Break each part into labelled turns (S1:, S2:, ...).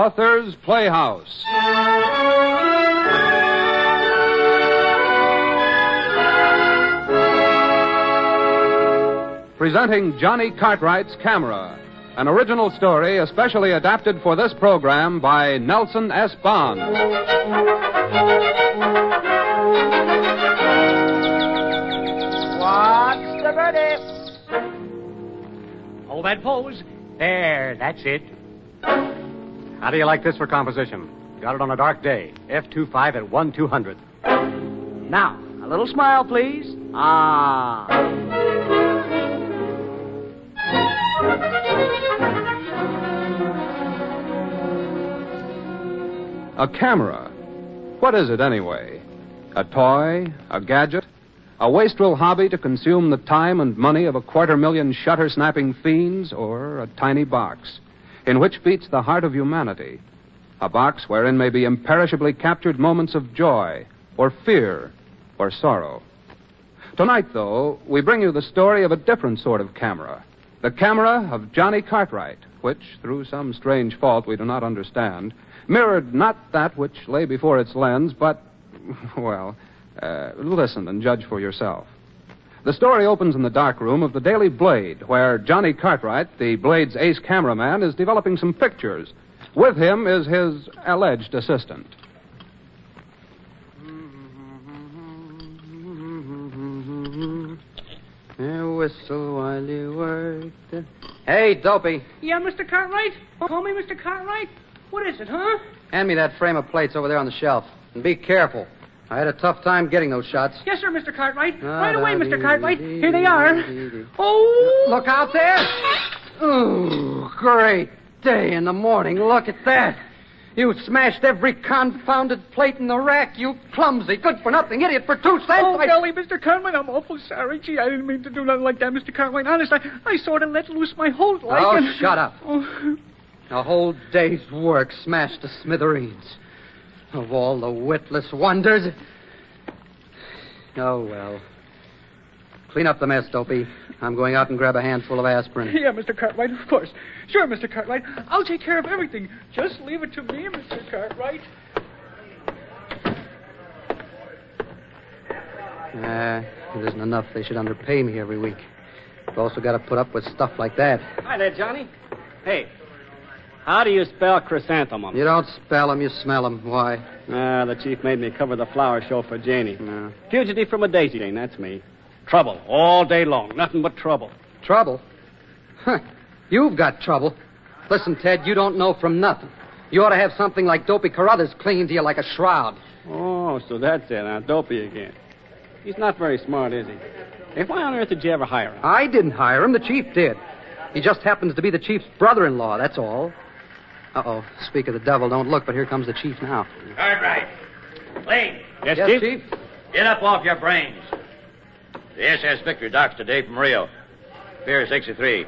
S1: Authors Playhouse. Presenting Johnny Cartwright's Camera, an original story especially adapted for this program by Nelson S. Bond.
S2: What's the verdict? Hold that pose. There, that's it.
S3: How do you like this for composition? Got it on a dark day. F25 at 1/200.
S2: Now, a little smile, please. Ah.
S1: A camera. What is it anyway? A toy? A gadget? A wastrel hobby to consume the time and money of 250,000 shutter-snapping fiends? Or a tiny box in which beats the heart of humanity? A box wherein may be imperishably captured moments of joy, or fear, or sorrow. Tonight, though, we bring you the story of a different sort of camera. The camera of Johnny Cartwright, which, through some strange fault we do not understand, mirrored not that which lay before its lens, but, listen and judge for yourself. The story opens in the dark room of the Daily Blade, where Johnny Cartwright, the Blade's ace cameraman, is developing some pictures. With him is his alleged assistant.
S4: Whistle while you work. Hey, Dopey.
S5: Yeah, Mr. Cartwright? Call me Mr. Cartwright? What is it, huh?
S4: Hand me that frame of plates over there on the shelf. And be careful. I had a tough time getting those shots.
S5: Yes, sir, Mr. Cartwright. Right away, Mr. Cartwright. Here they are. Oh!
S4: Look out there. Ooh, great day in the morning. Look at that. You smashed every confounded plate in the rack, you clumsy, good-for-nothing idiot for 2 cents.
S5: Oh, golly, Mr. Cartwright, I'm awful sorry. Gee, I didn't mean to do nothing like that, Mr. Cartwright. Honest, I sort of let loose my hold like...
S4: Oh, shut up. Oh. A whole day's work smashed to smithereens. Of all the witless wonders. Oh, well. Clean up the mess, Dopey. I'm going out and grab a handful of aspirin.
S5: Yeah, Mr. Cartwright, of course. Sure, Mr. Cartwright. I'll take care of everything. Just leave it to me, Mr. Cartwright.
S4: It isn't enough. They should underpay me every week. I've also got to put up with stuff like that.
S3: Hi there, Johnny. Hey, how do you spell chrysanthemum?
S4: You don't spell them, you smell them. Why?
S3: The chief made me cover the flower show for Janie.
S4: No.
S3: Fugitive from a daisy chain, that's me. Trouble all day long. Nothing but trouble.
S4: Trouble? Huh. You've got trouble. Listen, Ted, you don't know from nothing. You ought to have something like Dopey Carruthers clinging to you like a shroud.
S3: Oh, so that's it, huh? Dopey again. He's not very smart, is he? Hey, why on earth did you ever hire him?
S4: I didn't hire him. The chief did. He just happens to be the chief's brother-in-law, that's all. Uh-oh. Speak of the devil, don't look, but here comes the chief now.
S6: Cartwright. Lane.
S3: Yes,
S4: Chief?
S6: Get up off your brains. The SS Victor docks today from Rio. Pier 63.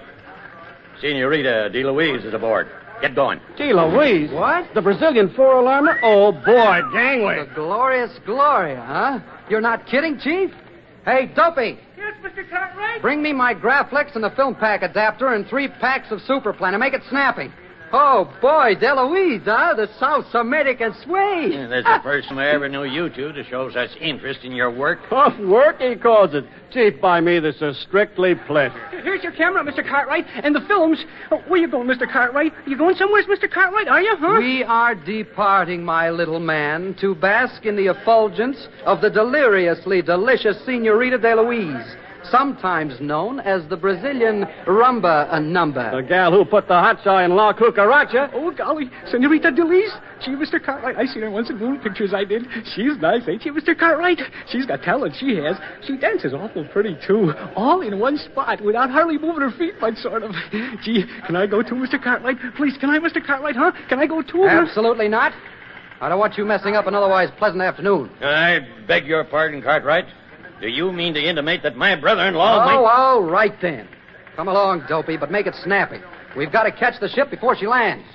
S6: Senorita De Luise is aboard. Get going.
S3: Gee, Louise.
S4: What?
S3: The Brazilian four-alarmer? Oh, boy, gangway.
S4: The glorious Gloria, huh? You're not kidding, Chief? Hey, Dopey,
S5: Yes, Mr. Cartwright?
S4: bring me my Graflex and the film pack adapter and 3 packs of Super Plan and make it snappy. Oh, boy, DeLuise, huh? The South American sway.
S6: Yeah, that's the first time I ever knew you two to show such interest in your work.
S3: Off work, he calls it. Chief, by me, this is strictly pleasure.
S5: Here's your camera, Mr. Cartwright, and the films. Oh, where you going, Mr. Cartwright? You going somewhere, Mr. Cartwright, are you, huh?
S4: We are departing, my little man, to bask in the effulgence of the deliriously delicious Senorita De Luise, sometimes known as the Brazilian rumba number.
S3: The gal who put the hot saw in La Cucaracha.
S5: Oh, golly, Senorita Delise. Gee, Mr. Cartwright, I seen her once in moon pictures I did. She's nice, ain't she, Mr. Cartwright? She's got talent, she has. She dances awful pretty, too. All in one spot, without hardly moving her feet much, sort of. Gee, can I go too, Mr. Cartwright? Please, can I, Mr. Cartwright, huh? Can I go too?
S4: Absolutely not. I don't want you messing up an otherwise pleasant afternoon.
S6: I beg your pardon, Cartwright. Do you mean to intimate that my brother-in-law
S4: Oh, all right then. Come along, Dopey, but make it snappy. We've got to catch the ship before she lands.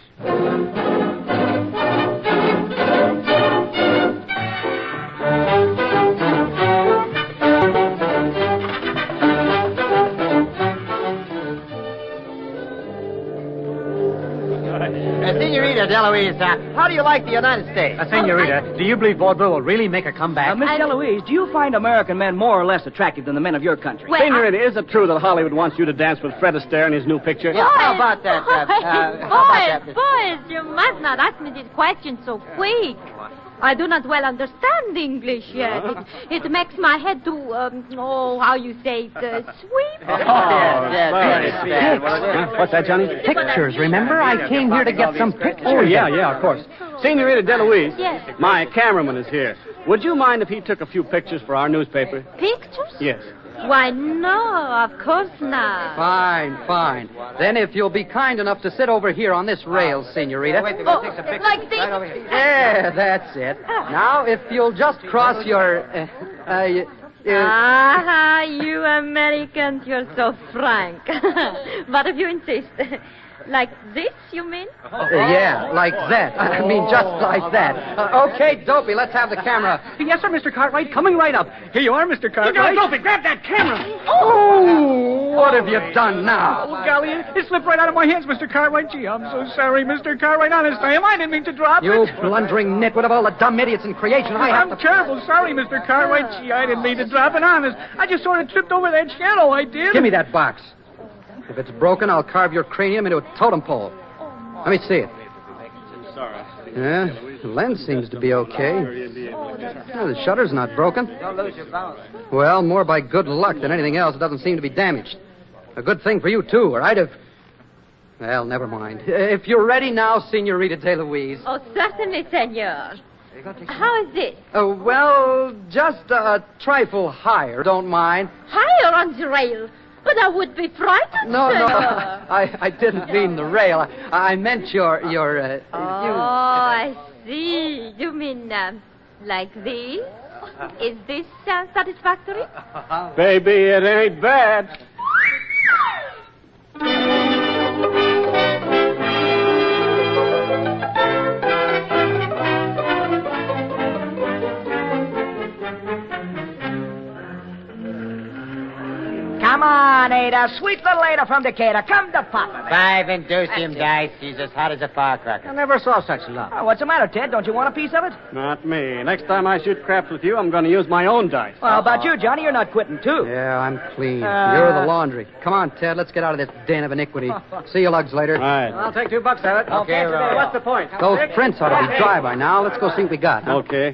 S2: Senorita,
S7: DeLuise, how do you like the United States?
S2: Senorita, do you believe vaudeville will really make a comeback? Miss DeLuise, do you find American men more or less attractive than the men of your country?
S8: Well,
S3: Senorita, is it true that Hollywood wants you to dance with Fred Astaire in his new picture?
S7: Yeah, how about that?
S8: Boys, you must not ask me this question so quick. I do not well understand English yet. It makes my head to, how you say it, sweep.
S3: What's that, Johnny?
S4: Pictures, remember? I came here to get some pictures.
S3: Oh, yeah, of course. Senorita DeLuise.
S8: Yes.
S3: My cameraman is here. Would you mind if he took a few pictures for our newspaper?
S8: Pictures?
S3: Yes.
S8: Why, no, of course not.
S4: Fine. Then if you'll be kind enough to sit over here on this rail, Senorita.
S8: Like this?
S4: Yeah, that's it. Now, if you'll just cross your...
S8: You Americans, you're so frank. But if you insist. Like this, you mean?
S4: Yeah, like that. I mean, just like that. Okay, Dopey, let's have the camera.
S5: Yes, sir, Mr. Cartwright. Coming right up. Here you are, Mr. Cartwright.
S3: Dopey, grab that camera.
S4: Oh! What have you done now?
S5: Oh, golly, it slipped right out of my hands, Mr. Cartwright. Gee, I'm so sorry, Mr. Cartwright. Honest, I am. I didn't mean to drop
S4: You
S5: it.
S4: blundering nitwit of all the dumb idiots in creation.
S5: I'm terrible sorry, Mr. Cartwright. Gee, I didn't mean to drop it, honest. I just sort of tripped over that shadow, I did.
S4: Give me that box. If it's broken, I'll carve your cranium into a totem pole. Let me see it.
S3: Sorry.
S4: Yeah, the lens seems to be okay. The shutter's not broken.
S2: Don't lose your balance.
S4: Well, more by good luck than anything else. It doesn't seem to be damaged. A good thing for you, too, or I'd have... Well, never mind. If you're ready now, Senorita DeLuise.
S8: Oh, certainly, senor. How is this?
S4: Well, just a trifle higher. Don't mind.
S8: Higher on the rail. But I would be frightened,
S4: No,
S8: senor.
S4: I didn't mean the rail. I meant your
S8: I see. You mean, like this? Is this satisfactory?
S3: Baby, it ain't bad.
S2: Come on, Ada. Sweet little Ada from Decatur. Come to Papa.
S7: Five and deuce him, dice. He's as hot as a firecracker.
S2: I never saw such love. Oh, what's the matter, Ted? Don't you want a piece of it?
S3: Not me. Next time I shoot craps with you, I'm going to use my own dice.
S2: Well, how about you, Johnny? You're not quitting, too.
S4: Yeah, I'm clean. You're the laundry. Come on, Ted. Let's get out of this den of iniquity. See you lugs later.
S3: All right.
S2: I'll take $2 of it.
S7: Okay, Roy.
S2: What's the point?
S4: Those prints ought to be dry by now. Let's go see what we got. Huh?
S3: Okay.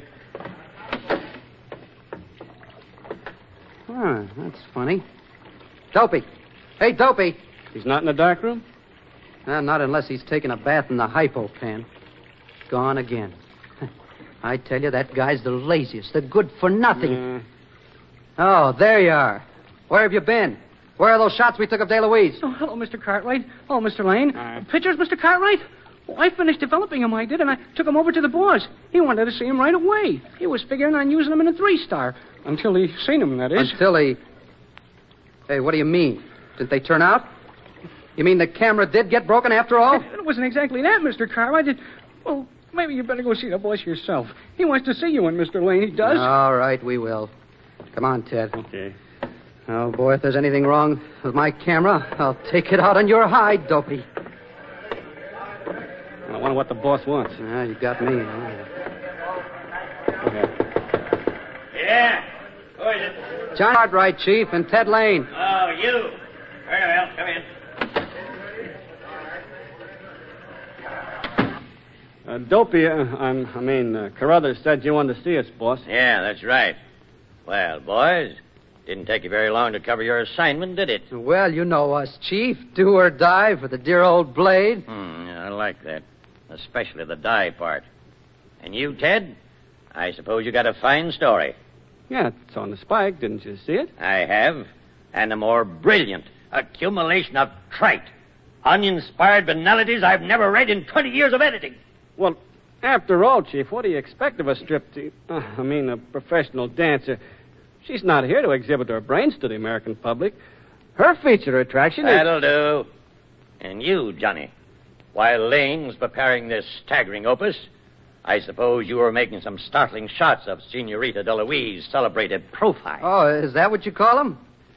S4: That's funny. Dopey. Hey, Dopey.
S3: He's not in the dark room?
S4: Not unless he's taking a bath in the hypo pan. Gone again. I tell you, that guy's the laziest, the good for nothing. Oh, there you are. Where have you been? Where are those shots we took of DeLuise?
S5: Oh, hello, Mr. Cartwright. Oh, Mr. Lane. Pictures, Mr. Cartwright? Well, I finished developing them, I did, and I took them over to the boss. He wanted to see them right away. He was figuring on using them in a 3-star. Until he seen them, that is.
S4: Until he... Hey, what do you mean? Did they turn out? You mean the camera did get broken after all?
S5: It wasn't exactly that, Mr. Cartwright. Well, maybe you better go see the boss yourself. He wants to see you and Mr. Lane, he does.
S4: All right, we will. Come on, Ted.
S3: Okay.
S4: Oh, boy, if there's anything wrong with my camera, I'll take it out on your hide, Dopey.
S3: I wonder what the boss wants.
S4: You got me.
S3: Okay.
S6: Yeah. Who is it?
S4: John Cartwright, Chief, and Ted Lane.
S6: Oh, you. Very well. Come in.
S3: Dopey, Carruthers said you wanted to see us, boss.
S6: Yeah, that's right. Well, boys, didn't take you very long to cover your assignment, did it?
S4: Well, you know us, Chief. Do or die for the dear old blade.
S6: I like that. Especially the die part. And you, Ted? I suppose you got a fine story.
S3: Yeah, it's on the spike. Didn't you see it?
S6: I have. And a more brilliant accumulation of trite, uninspired banalities I've never read in 20 years of editing.
S3: Well, after all, Chief, what do you expect of a a professional dancer? She's not here to exhibit her brains to the American public. Her feature attraction is...
S6: That'll do. And you, Johnny, while Lane was preparing this staggering opus, I suppose you were making some startling shots of Senorita DeLuise's celebrated profile.
S4: Oh, is that what you call them?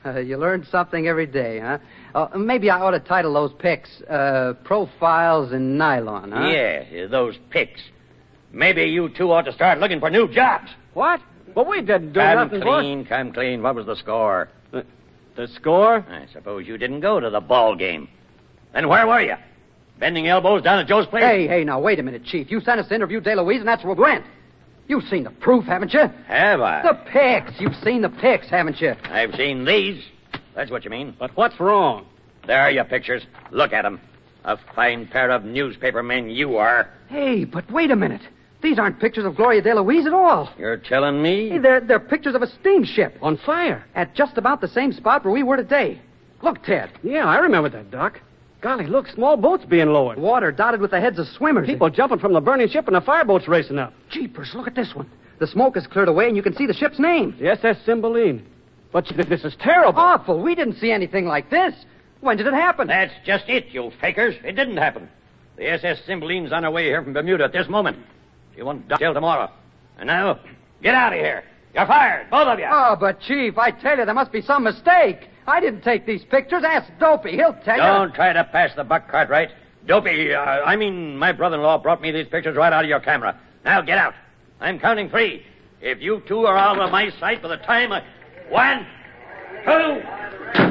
S4: You learn something every day, huh? Maybe I ought to title those pics, Profiles in Nylon, huh?
S6: Yeah, those pics. Maybe you two ought to start looking for new jobs.
S3: What? Well, we didn't do nothing, boss.
S6: Come clean. What was the score?
S3: The score?
S6: I suppose you didn't go to the ball game. Then where were you? Bending elbows down at Joe's place?
S4: Hey, now, wait a minute, Chief. You sent us to interview DeLuise, and that's what went. You've seen the proof, haven't you?
S6: Have I?
S4: The pics. You've seen the pics, haven't you?
S6: I've seen these. That's what you mean.
S3: But what's wrong?
S6: There are your pictures. Look at them. A fine pair of newspaper men you are.
S4: Hey, but wait a minute. These aren't pictures of Gloria DeLuise at all.
S6: You're telling me?
S4: Hey, they're pictures of a steamship.
S3: On fire.
S4: At just about the same spot where we were today. Look, Ted.
S3: Yeah, I remember that, Doc. Golly, look, small boats being lowered.
S4: Water dotted with the heads of swimmers.
S3: People jumping from the burning ship and the fireboats racing up.
S4: Jeepers, look at this one. The smoke has cleared away, and you can see the ship's name.
S3: The SS Cymbeline. But this is terrible.
S4: Awful. We didn't see anything like this. When did it happen?
S6: That's just it, you fakers. It didn't happen. The SS Cymbeline's on her way here from Bermuda at this moment. She won't dock till tomorrow. And now, get out of here. You're fired, both of you.
S4: Oh, but, Chief, I tell you, there must be some mistake. I didn't take these pictures. Ask Dopey. He'll tell you.
S6: Don't try to pass the buck, Cartwright. Dopey, my brother-in-law brought me these pictures right out of your camera. Now, get out. I'm counting 3. If you two are out of my sight by the time I... 1, 2...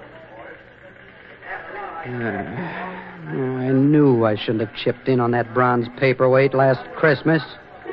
S4: I knew I shouldn't have chipped in on that bronze paperweight last Christmas.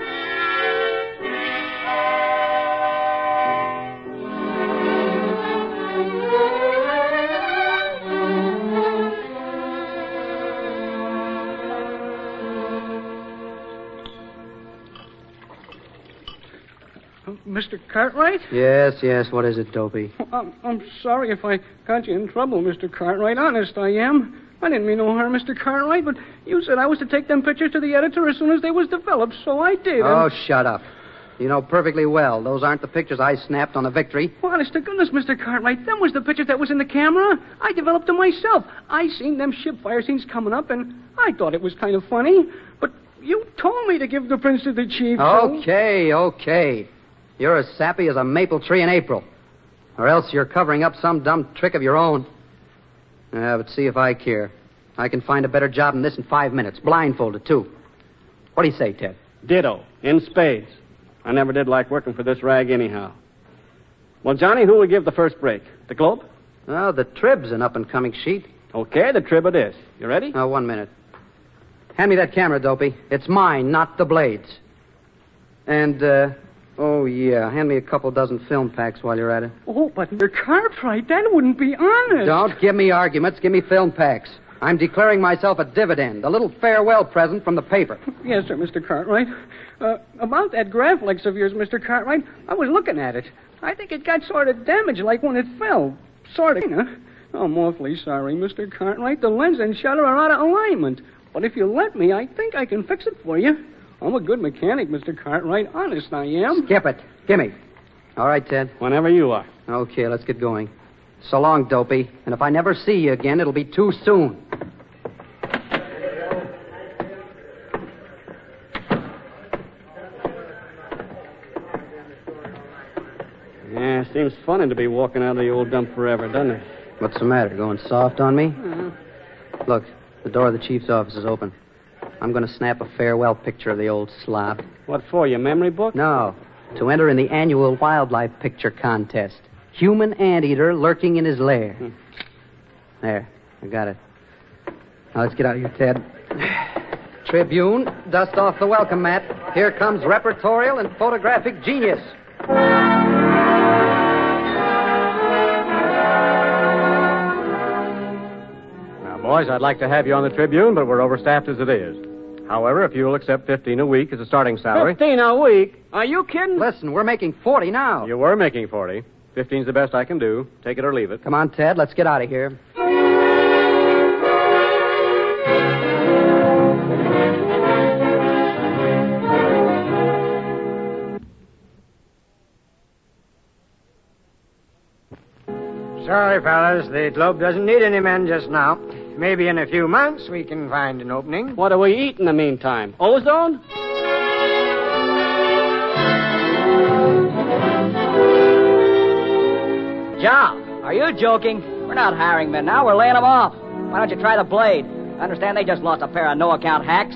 S5: Mr. Cartwright?
S4: Yes, what is it, Dopey?
S5: I'm sorry if I got you in trouble, Mr. Cartwright. Honest, I am. I didn't mean no harm, Mr. Cartwright, but you said I was to take them pictures to the editor as soon as they was developed, so I did.
S4: Oh, shut up. You know perfectly well those aren't the pictures I snapped on the Victory.
S5: Well, honest to goodness, Mr. Cartwright, them was the pictures that was in the camera. I developed them myself. I seen them ship fire scenes coming up, and I thought it was kind of funny. But you told me to give the prints to the chief.
S4: Okay. You're as sappy as a maple tree in April. Or else you're covering up some dumb trick of your own. But see if I care. I can find a better job than this in 5 minutes. Blindfolded, too. What do you say, Ted?
S3: Ditto. In spades. I never did like working for this rag anyhow. Well, Johnny, who will give the first break? The Globe?
S4: Oh, the Trib's an up-and-coming sheet.
S3: Okay, the Trib it is. You ready?
S4: 1 minute. Hand me that camera, Dopey. It's mine, not the Blade's. And, hand me a couple dozen film packs while you're at it.
S5: Oh, but Mr. Cartwright, that wouldn't be honest.
S4: Don't give me arguments. Give me film packs. I'm declaring myself a dividend, a little farewell present from the paper.
S5: Yes, sir, Mr. Cartwright. About that Graflex of yours, Mr. Cartwright, I was looking at it. I think it got sort of damaged like when it fell. Sort of, huh? I'm awfully sorry, Mr. Cartwright. The lens and shutter are out of alignment. But if you let me, I think I can fix it for you. I'm a good mechanic, Mr. Cartwright. Honest, I am.
S4: Skip it. Gimme. All right, Ted.
S3: Whenever you are.
S4: Okay, let's get going. So long, Dopey. And if I never see you again, it'll be too soon.
S3: Yeah, seems funny to be walking out of the old dump forever, doesn't it?
S4: What's the matter? Going soft on me? Look, the door of the chief's office is open. I'm going to snap a farewell picture of the old slob.
S3: What for, your memory book?
S4: No, to enter in the annual wildlife picture contest. Human anteater lurking in his lair. There, I got it. Now let's get out of here, Ted. Tribune, dust off the welcome mat. Here comes repertorial and photographic genius.
S9: Boys, I'd like to have you on the Tribune, but we're overstaffed as it is. However, if you'll accept $15 a week as a starting salary...
S3: $15 a week? Are you kidding?
S4: Listen, we're making 40 now.
S9: You were making 40. 15's the best I can do. Take it or leave it.
S4: Come on, Ted, let's get out of here.
S7: Sorry, fellas. The Globe doesn't need any men just now. Maybe in a few months we can find an opening.
S3: What do we eat in the meantime? Ozone?
S7: Joe,
S2: Are you joking? We're not hiring men now. We're laying them off. Why don't you try the Blade? I understand they just lost a pair of no-account hacks.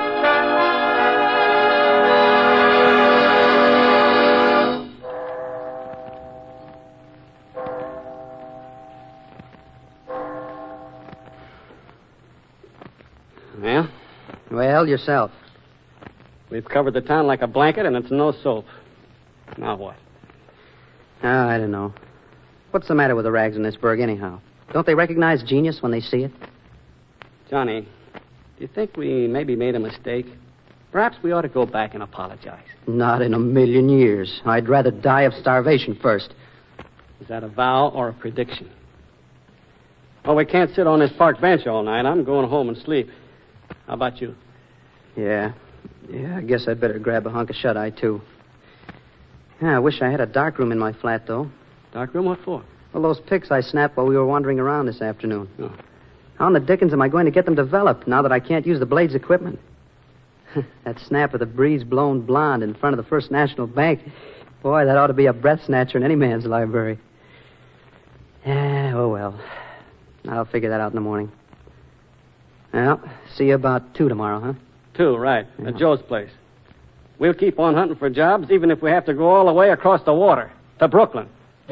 S3: Yeah?
S4: Well, yourself.
S3: We've covered the town like a blanket, and it's no soap. Now what?
S4: Oh, I don't know. What's the matter with the rags in this burg, anyhow? Don't they recognize genius when they see it?
S3: Johnny, do you think we maybe made a mistake? Perhaps we ought to go back and apologize.
S4: Not in a million years. I'd rather die of starvation first.
S3: Is that a vow or a prediction? Well, we can't sit on this park bench all night. I'm going home and sleep. How about you?
S4: Yeah, I guess I'd better grab a hunk of shut-eye, too. Yeah, I wish I had a darkroom in my flat, though.
S3: Darkroom? What for?
S4: Well, those pics I snapped while we were wandering around this afternoon.
S3: Oh.
S4: How in the dickens am I going to get them developed now that I can't use the Blade's equipment? That snap of the breeze-blown blonde in front of the First National Bank. Boy, that ought to be a breath snatcher in any man's library. Yeah, oh well. I'll figure that out in the morning. Well, see you about 2 tomorrow, huh?
S3: 2, right. At Joe's place. We'll keep on hunting for jobs, even if we have to go all the way across the water to Brooklyn.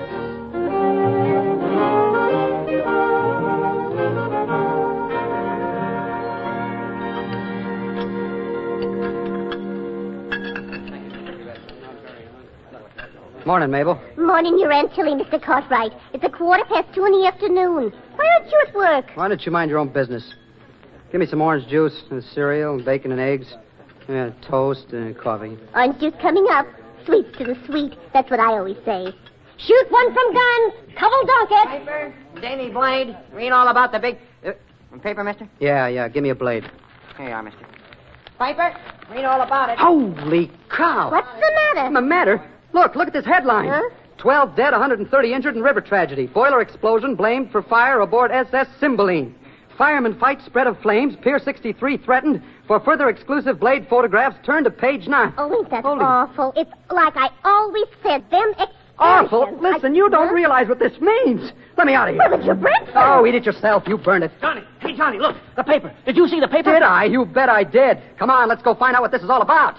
S4: Morning, Mabel.
S10: Morning, your Aunt Tilly, Mr. Cartwright. It's 2:15 in the afternoon. Why aren't you at work?
S4: Why don't you mind your own business? Give me some orange juice and cereal, bacon and eggs, toast and coffee.
S10: Orange juice coming up. Sweets to the sweet. That's what I always say. Shoot one from guns. Couple donkets.
S11: Piper, Danny Blade. Read all about the big... paper, mister?
S4: Yeah. Give me a blade.
S11: Here you are, mister. Piper, read all about it.
S4: Holy cow!
S10: What's the matter?
S4: The matter? Look at this headline.
S10: Huh?
S4: 12 dead, 130 injured in river tragedy. Boiler explosion blamed for fire aboard SS Cymbeline. Fireman fight, spread of flames. Pier 63 threatened. For further exclusive Blade photographs, turn to page 9.
S10: Oh, ain't that awful? It's like I always said, them excursions.
S4: Awful? Listen, you don't realize what this means. Let me out of here.
S10: Well, it's your breakfast.
S4: Oh, eat it yourself. You burned it.
S2: Johnny! Hey, Johnny, look. The paper. Did you see the paper?
S4: Did I? You bet I did. Come on, let's go find out what this is all about.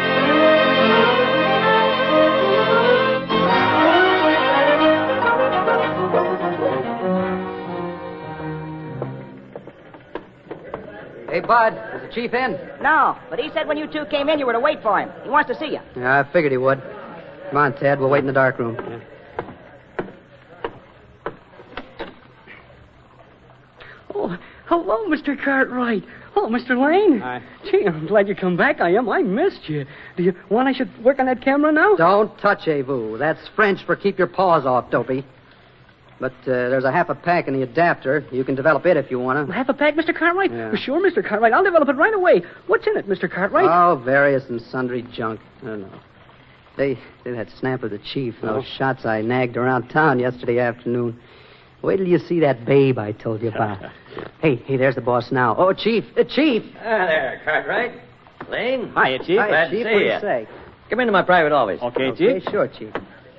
S4: Hey, Bud, is the chief in?
S2: No, but he said when you two came in, you were to wait for him. He wants to see you.
S4: Yeah, I figured he would. Come on, Ted, we'll wait in the dark room.
S3: Yeah.
S5: Oh, hello, Mr. Cartwright. Oh, Mr. Lane.
S3: Hi.
S5: Gee, I'm glad you come back. I am. I missed you. Do you want I should work on that camera now?
S4: Don't touch-a-vous. That's French for keep your paws off, Dopey. But there's a half a pack in the adapter. You can develop it if you want to.
S5: Half a pack, Mr. Cartwright?
S4: Yeah.
S5: Well, sure, Mr. Cartwright. I'll develop it right away. What's in it, Mr. Cartwright?
S4: Oh, various and sundry junk. I don't know. They that snap of the chief and those shots I nagged around town yesterday afternoon. Wait till you see that babe I told you about. Hey, there's the boss now. Oh, Chief. Chief.
S6: Ah, there, Cartwright. Lane.
S3: Hiya, Chief.
S4: Hi,
S6: Glad to
S4: Chief.
S6: see
S4: What do
S6: you.
S4: you say?
S6: Come into my private office.
S3: Okay,
S4: Okay,
S3: Chief.
S4: sure, Chief.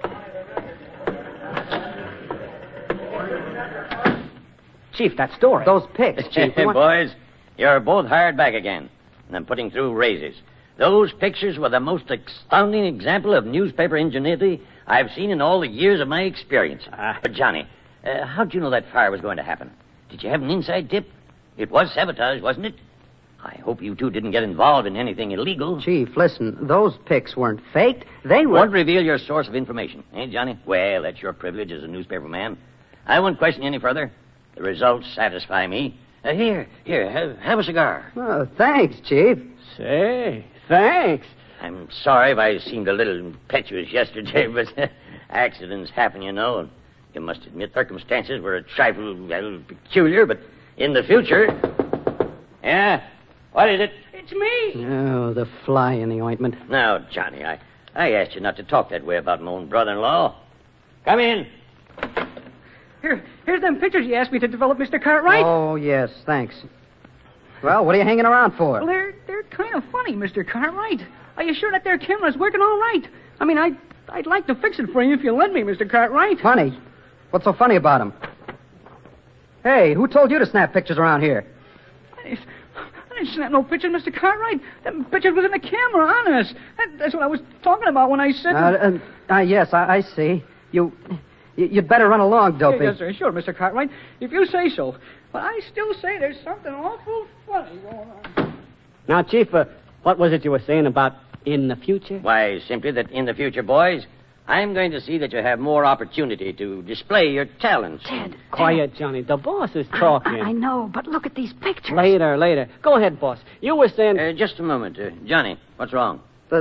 S2: Chief, that story.
S4: Those pics, Chief. We want-
S6: Boys, you're both hired back again, and I'm putting through raises. Those pictures were the most astounding example of newspaper ingenuity I've seen in all the years of my experience. But, Johnny, how'd you know that fire was going to happen? Did you have an inside tip? It was sabotage, wasn't it? I hope you two didn't get involved in anything illegal.
S4: Chief, listen. Those pics weren't faked. They were...
S6: Won't reveal your source of information, eh, Johnny? Well, that's your privilege as a newspaper man. I won't question you any further. The results satisfy me. Here, have a cigar.
S4: Oh, thanks, Chief.
S3: Say, thanks.
S6: I'm sorry if I seemed a little impetuous yesterday, but accidents happen, you know. And you must admit circumstances were a trifle peculiar, but in the future... Yeah? What is it?
S5: It's me.
S4: Oh, the fly in the ointment.
S6: Now, Johnny, I asked you not to talk that way about my own brother-in-law. Come in.
S5: Here's them pictures you asked me to develop, Mr. Cartwright.
S4: Oh, yes, thanks. Well, what are you hanging around for?
S5: Well, they're kind of funny, Mr. Cartwright. Are you sure that their camera's working all right? I mean, I'd like to fix it for you if you let me, Mr. Cartwright.
S4: Funny? What's so funny about them? Hey, who told you to snap pictures around here?
S5: I didn't snap no pictures, Mr. Cartwright. Them pictures was in the camera, honest. That's what I was talking about when I said...
S4: Yes, I see. You'd better run along, Dopey.
S5: Yes, sir. Sure, Mr. Cartwright. If you say so. But I still say there's something awful funny going on.
S3: Now, Chief, what was it you were saying about in the future?
S6: Why, simply that in the future, boys, I'm going to see that you have more opportunity to display your talents.
S11: Ted.
S3: Quiet, Johnny. The boss is talking.
S11: I know, but look at these pictures.
S3: Later. Go ahead, boss. You were saying...
S6: Just a moment. Johnny, what's wrong?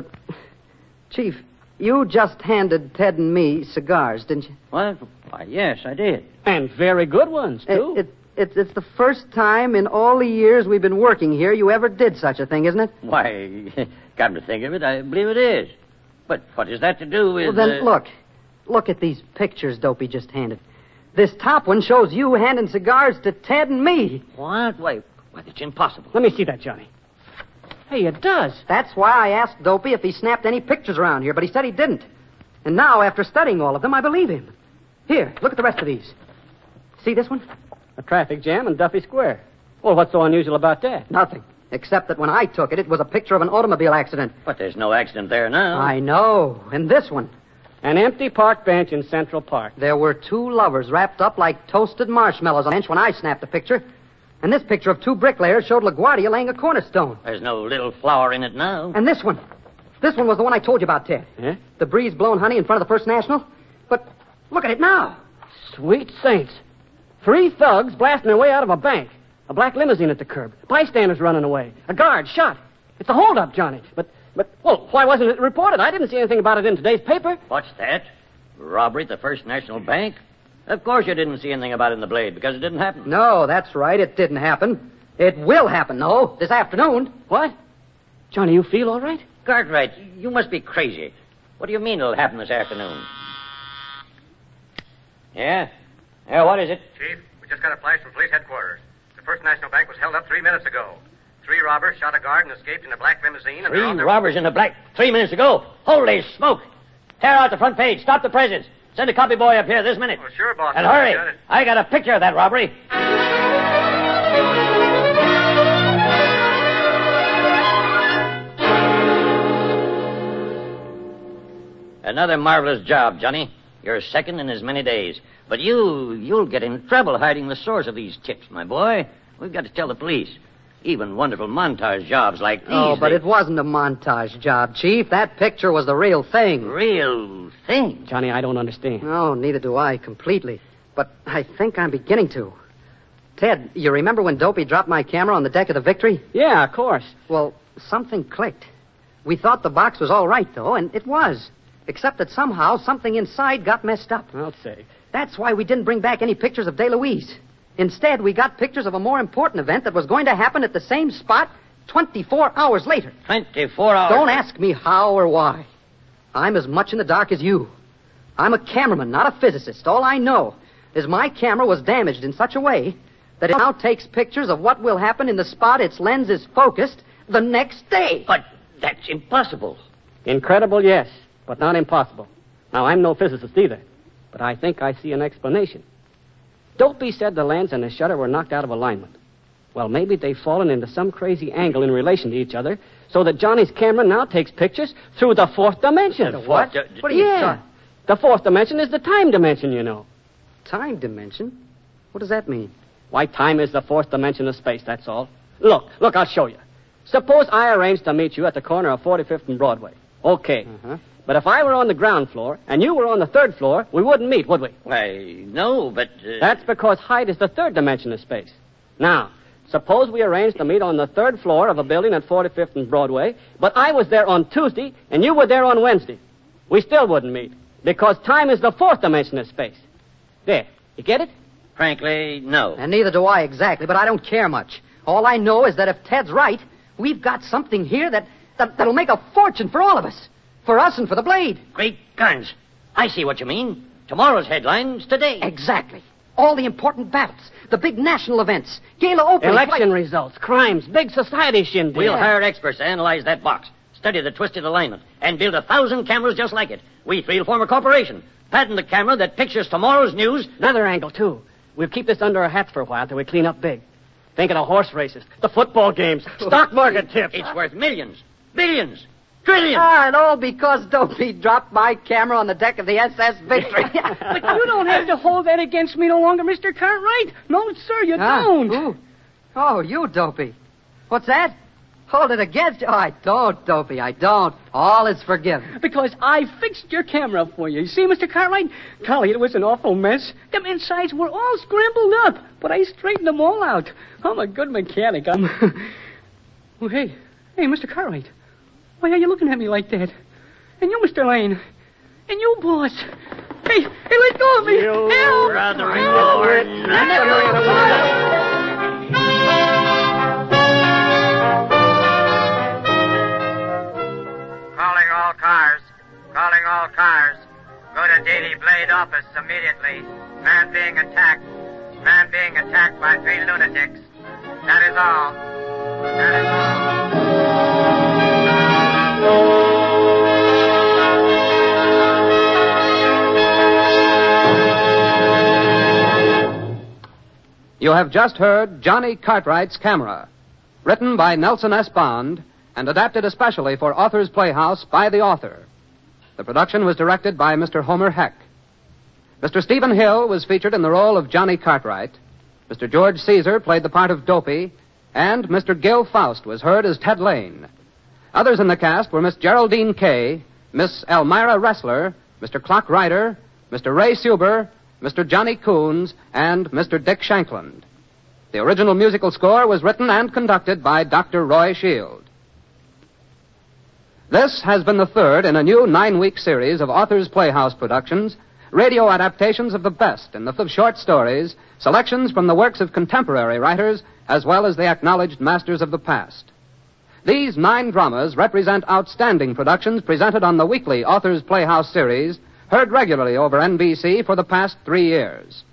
S4: Chief, you just handed Ted and me cigars, didn't you?
S6: What? Why, yes, I did.
S3: And very good ones, too.
S4: It's the first time in all the years we've been working here you ever did such a thing, isn't it?
S6: Why, come to think of it, I believe it is. But what is that to do with...
S4: Well, then, look at these pictures Dopey just handed. This top one shows you handing cigars to Ted and me.
S6: What? Why, that's impossible.
S3: Let me see that, Johnny. Hey, it does.
S4: That's why I asked Dopey if he snapped any pictures around here, but he said he didn't. And now, after studying all of them, I believe him. Here, look at the rest of these. See this one?
S3: A traffic jam in Duffy Square. Well, what's so unusual about that?
S4: Nothing. Except that when I took it, it was a picture of an automobile accident.
S6: But there's no accident there now.
S4: I know. And this one?
S3: An empty park bench in Central Park.
S4: There were two lovers wrapped up like toasted marshmallows on the bench when I snapped the picture. And this picture of two bricklayers showed LaGuardia laying a cornerstone.
S6: There's no little flower in it now.
S4: And this one? This one was the one I told you about, Ted.
S3: Yeah?
S4: The breeze-blown honey in front of the First National. But look at it now.
S3: Sweet saints. 3 thugs blasting their way out of a bank. A black limousine at the curb. Bystanders running away. A guard shot. It's a holdup, Johnny. But, well, why wasn't it reported? I didn't see anything about it in today's paper.
S6: What's that? Robbery at the First National Bank? Of course you didn't see anything about it in the Blade, because it didn't happen.
S4: No, that's right. It didn't happen. It will happen, though, this afternoon.
S3: What? Johnny, you feel all right?
S6: Cartwright, you must be crazy. What do you mean it'll happen this afternoon? Yeah? Yeah, what is it?
S12: Chief, we just got a flash from police headquarters. The First National Bank was held up 3 minutes ago. 3 robbers shot a guard and escaped in a black limousine. And
S6: 3 robbers in a black 3 minutes ago? Holy smoke! Tear out the front page. Stop the presses. Send a copy boy up here this minute.
S12: Oh, sure, boss.
S6: And hurry. I got a picture of that robbery. Another marvelous job, Johnny. You're second in as many days. But you'll get in trouble hiding the source of these tips, my boy. We've got to tell the police. Even wonderful montage jobs like these.
S4: Oh, but it wasn't a montage job, Chief. That picture was the real thing.
S6: Real thing?
S3: Johnny, I don't understand.
S4: No, neither do I completely. But I think I'm beginning to. Ted, you remember when Dopey dropped my camera on the deck of the Victory?
S3: Yeah, of course.
S4: Well, something clicked. We thought the box was all right, though, and it was. Except that somehow something inside got messed up.
S3: I'll say.
S4: That's why we didn't bring back any pictures of DeLuise. Instead, we got pictures of a more important event that was going to happen at the same spot 24 hours later.
S6: 24 hours?
S4: Don't ask me how or why. I'm as much in the dark as you. I'm a cameraman, not a physicist. All I know is my camera was damaged in such a way that it now takes pictures of what will happen in the spot its lens is focused the next day.
S6: But that's impossible.
S3: Incredible, yes, but not impossible. Now, I'm no physicist either, but I think I see an explanation. Dopey said the lens and the shutter were knocked out of alignment. Well, maybe they've fallen into some crazy angle in relation to each other so that Johnny's camera now takes pictures through the 4th dimension.
S4: The what? What are you talking?
S3: The 4th dimension is the time dimension, you know.
S4: Time dimension? What does that mean?
S3: Why, time is the 4th dimension of space, that's all. Look, I'll show you. Suppose I arranged to meet you at the corner of 45th and Broadway. Okay.
S4: Uh-huh.
S3: But if I were on the ground floor and you were on the 3rd floor, we wouldn't meet, would we?
S6: Why, no, but...
S3: That's because height is the 3rd dimension of space. Now, suppose we arranged to meet on the 3rd floor of a building at 45th and Broadway, but I was there on Tuesday and you were there on Wednesday. We still wouldn't meet because time is the 4th dimension of space. There. You get it?
S6: Frankly, no.
S4: And neither do I exactly, but I don't care much. All I know is that if Ted's right, we've got something here that'll make a fortune for all of us. For us and for the Blade.
S6: Great guns. I see what you mean. Tomorrow's headlines today.
S4: Exactly. All the important battles, the big national events, gala openings...
S3: Election results, crimes, big society shindig.
S6: We'll hire experts to analyze that box, study the twisted alignment, and build 1,000 cameras just like it. We three will form a corporation.
S2: patent the camera that pictures tomorrow's news.
S3: Another angle, too. We'll keep this under our hats for a while till we clean up big. Think of the horse races, the football games, stock market tips.
S2: It's worth millions, billions, trillions.
S4: And all because Dopey dropped my camera on the deck of the SS Victory.
S5: But you don't have to hold that against me no longer, Mr. Cartwright. No, sir, you don't.
S4: Ooh. Oh, you, Dopey. What's that? Hold it against you. Oh, I don't, Dopey, I don't. All is forgiven.
S5: Because I fixed your camera for you. You see, Mr. Cartwright? Golly, it was an awful mess. Them insides were all scrambled up, but I straightened them all out. I'm a good mechanic. Oh, hey, Mr. Cartwright. Why are you looking at me like that? And you, Mr. Lane. And you, boss. Hey, let go of me. Help!
S6: Brother,
S12: Calling all cars. Go to Daily Blade office immediately. Man being attacked by 3 lunatics. That is all.
S1: You have just heard Johnny Cartwright's Camera, written by Nelson S. Bond and adapted especially for Author's Playhouse by the author. The production was directed by Mr. Homer Heck. Mr. Stephen Hill was featured in the role of Johnny Cartwright. Mr. George Caesar played the part of Dopey, and Mr. Gil Faust was heard as Ted Lane. Others in the cast were Miss Geraldine Kay, Miss Elmira Ressler, Mr. Clock Ryder, Mr. Ray Suber, Mr. Johnny Coons, and Mr. Dick Shankland. The original musical score was written and conducted by Dr. Roy Shield. This has been the third in a new 9-week series of Author's Playhouse productions, radio adaptations of the best in the of short stories, selections from the works of contemporary writers, as well as the acknowledged masters of the past. These 9 dramas represent outstanding productions presented on the weekly Author's Playhouse series, heard regularly over NBC for the past 3 years.